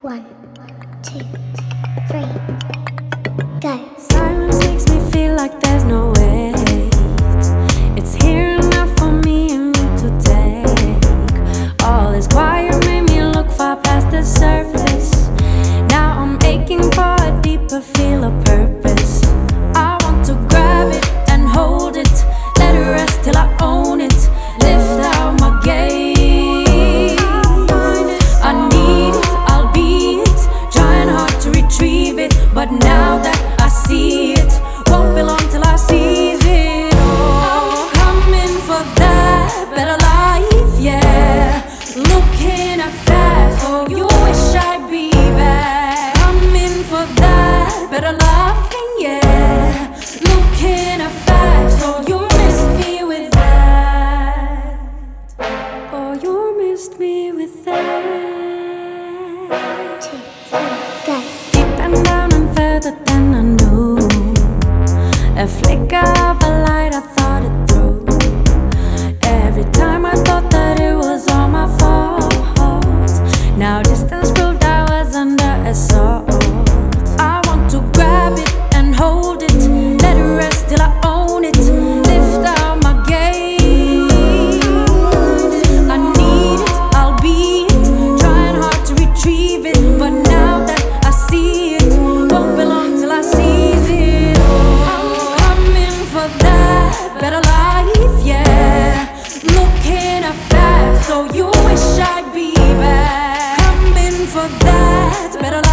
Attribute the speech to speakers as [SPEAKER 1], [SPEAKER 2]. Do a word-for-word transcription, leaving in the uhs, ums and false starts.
[SPEAKER 1] One, two, three, go.
[SPEAKER 2] Silence makes me feel like there's no way. It's here enough for me and you to take. All this quiet made me look far past the surface. Now I'm aching for a deeper feel of purpose. I want to grab it and hold it, let it rest till I own it. Lift out my gaze. I need it, I'll be it, trying hard to retrieve it, but now that I see it, won't be long till I seize it. Oh, I'm coming for that better life, yeah. Looking at fast, oh, you wish I'd be back. Coming for that better life, yeah. Looking at fast, oh, you missed me with that. Oh, you missed me with that.
[SPEAKER 1] Two, three, go.
[SPEAKER 2] Deep and down and further than I knew. A flicker of a light, I thought it through. Every time I thought that it was all my fault. Now distance proved I was under assault. I want to grab it and hold it, let it rest till I own it. Lift out my gaze. I need it, I'll be it, trying hard to retrieve it, but now that I see it, won't be long till I seize it. I'm coming for that better life, yeah. Looking at fast, so you wish I'd be back. Coming for that better life.